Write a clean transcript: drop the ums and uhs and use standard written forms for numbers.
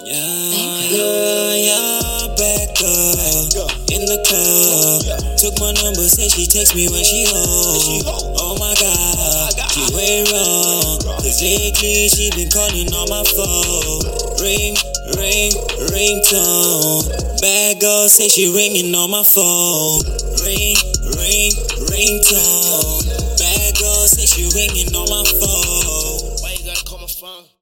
Yeah, back up in the club. Took my number, said she text me when she home. Oh my God, she went wrong. Cause lately she been calling on my phone. Ringtone. Bad girl say she ringing on my phone. Ringtone. Bad girl say she ringing on my phone.